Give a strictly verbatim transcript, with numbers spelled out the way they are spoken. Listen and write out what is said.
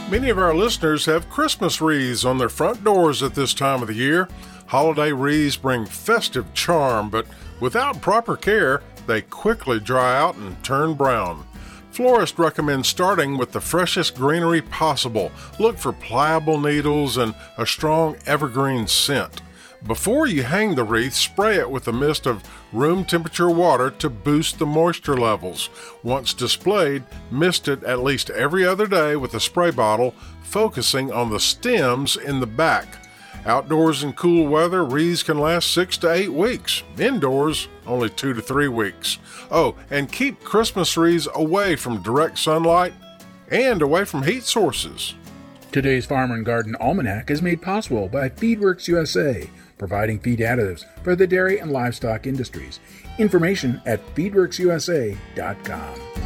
Many of our listeners have Christmas wreaths on their front doors at this time of the year. Holiday wreaths bring festive charm, but without proper care, they quickly dry out and turn brown. Florists recommend starting with the freshest greenery possible. Look for pliable needles and a strong evergreen scent. Before you hang the wreath, spray it with a mist of room temperature water to boost the moisture levels. Once displayed, mist it at least every other day with a spray bottle, focusing on the stems in the back. Outdoors in cool weather, wreaths can last six to eight weeks. Indoors, only two to three weeks. Oh, and keep Christmas wreaths away from direct sunlight and away from heat sources. Today's Farm and Garden Almanac is made possible by Feedworks U S A, providing feed additives for the dairy and livestock industries. Information at feedworks u s a dot com.